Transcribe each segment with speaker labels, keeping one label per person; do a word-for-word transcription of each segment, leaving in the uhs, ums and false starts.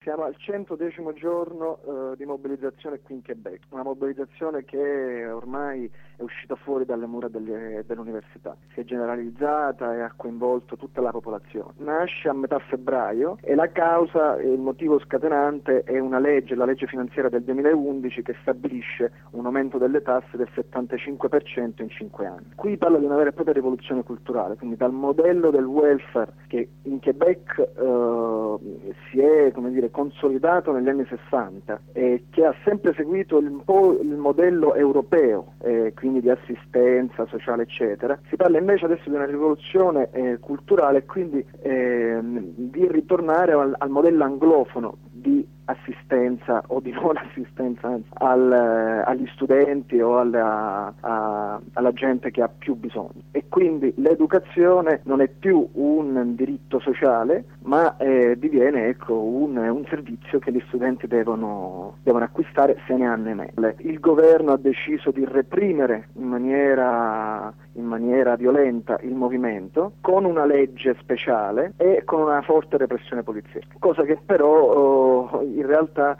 Speaker 1: Siamo al centodecimo giorno eh, di mobilizzazione qui in Quebec, una mobilizzazione che ormai è uscita fuori dalle mura delle, dell'università, si è generalizzata e ha coinvolto tutta la popolazione. Nasce a metà febbraio e la causa, il motivo scatenante è una legge, la legge finanziaria del duemilaundici, che stabilisce un aumento delle tasse del settantacinque per cento in cinque anni. Qui parla di una vera e propria rivoluzione culturale, quindi dal modello del welfare che in Quebec eh, si è, come dire, consolidato negli anni sessanta e che ha sempre seguito il, po- il modello europeo, eh, quindi di assistenza sociale eccetera. Si parla invece adesso di una rivoluzione eh, culturale e quindi eh, di ritornare al, al modello anglofono di assistenza o di non assistenza al, eh, agli studenti o alla, a, alla gente che ha più bisogno. E quindi l'educazione non è più un diritto sociale, ma eh, diviene ecco, un, un servizio che gli studenti devono, devono acquistare se ne hanno in mente. Il governo ha deciso di reprimere in maniera, in maniera violenta il movimento con una legge speciale e con una forte repressione poliziesca, cosa che però oh, in realtà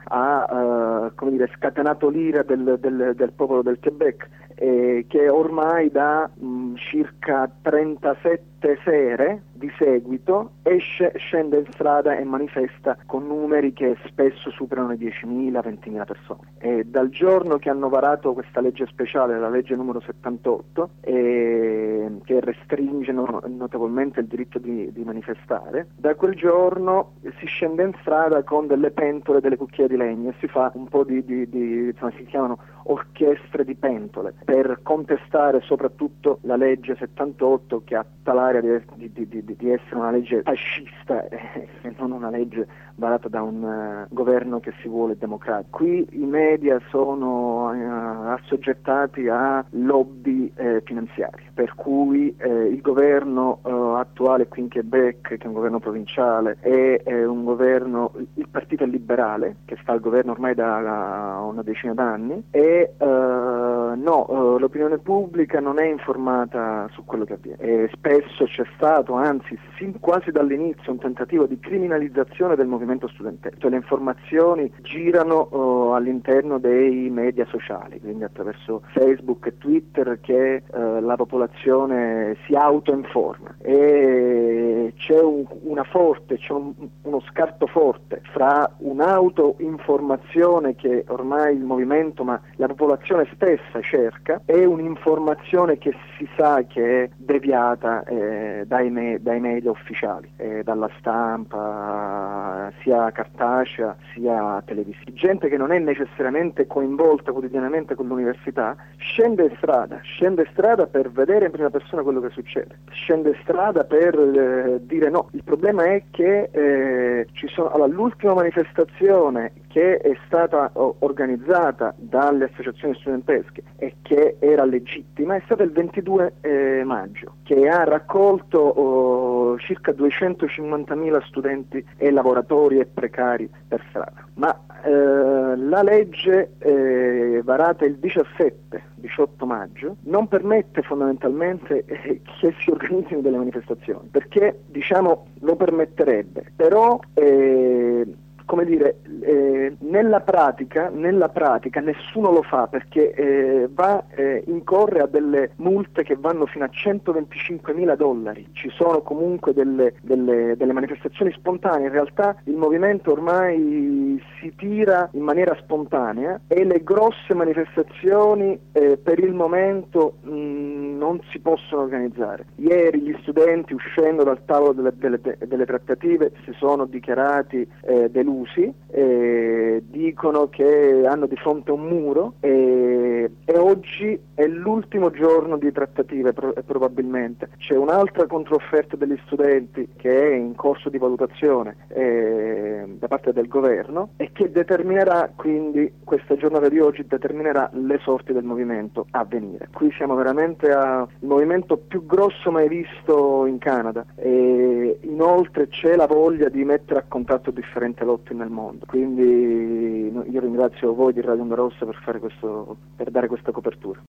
Speaker 1: ha uh, come dire, scatenato l'ira del, del, del popolo del Quebec, eh, che ormai da mh, circa trentasette sere di seguito esce, scende in strada e manifesta con numeri che spesso superano i diecimila ventimila persone. E dal giorno che hanno varato questa legge speciale, la legge numero settantotto, eh, che restringe no, notevolmente il diritto di, di manifestare, da quel giorno si scende in strada con delle pentole, delle cucchiaie di legno e si fa un po' di, di, di insomma, si chiamano orchestre di pentole per contestare soprattutto la legge settantotto, che ha talaria di, di, di, di essere una legge fascista e eh, non una legge varata da un uh, governo che si vuole democratico. Qui i media sono uh, assoggettati a lobby eh, finanziarie, per cui eh, il governo uh, attuale qui in Quebec, che è un governo provinciale, è, è un governo, il partito è liberale, che sta al governo ormai da uh, una decina d'anni, e uh, no, uh, l'opinione pubblica non è informata su quello che avviene. E spesso c'è stato, anzi sin quasi dall'inizio, un tentativo di criminalizzazione del movimento studentesco. Cioè, le informazioni girano uh, all'interno dei media sociali, quindi attraverso Facebook e Twitter, che uh, la popolazione si autoinforma, e c'è un, una forte, c'è un, uno scarto forte fra un'autoinformazione che ormai il movimento, ma la popolazione stessa cerca, e un'informazione che si sa che è deviata eh, dai, me- dai media ufficiali, eh, dalla stampa sia cartacea sia televisiva. Gente che non è necessariamente coinvolta quotidianamente con l'università scende in strada, scende in strada per vedere in prima persona quello che succede, scende in strada per eh, dire no. Il problema è che eh, ci sono, allora, l'ultima manifestazione che è stata o, organizzata dalle associazioni studentesche e che era legittima è stata il ventidue eh, maggio, che ha raccolto oh, circa duecentocinquantamila studenti e lavoratori e precari per strada. Ma eh, la legge eh, varata il diciassette diciotto maggio non permette fondamentalmente eh, che si organizzino delle manifestazioni, perché diciamo lo permetterebbe, però eh, come dire, eh, nella pratica, nella pratica nessuno lo fa, perché eh, va eh, incorre a delle multe che vanno fino a centoventicinquemila dollari. Ci sono comunque delle, delle, delle manifestazioni spontanee, in realtà il movimento ormai si tira in maniera spontanea e le grosse manifestazioni eh, per il momento mh, non si possono organizzare. Ieri gli studenti, uscendo dal tavolo delle, delle, delle trattative, si sono dichiarati eh, delusi. Eh, dicono che hanno di fronte un muro e, e oggi è l'ultimo giorno di trattative pro, probabilmente. C'è un'altra controfferta degli studenti che è in corso di valutazione eh, da parte del governo e che determinerà, quindi questa giornata di oggi determinerà le sorti del movimento a venire. Qui siamo veramente al movimento più grosso mai visto in Canada e inoltre c'è la voglia di mettere a contatto differenti lotti nel mondo, quindi io ringrazio voi di Radio Onda Rossa per fare questo, per dare questa copertura.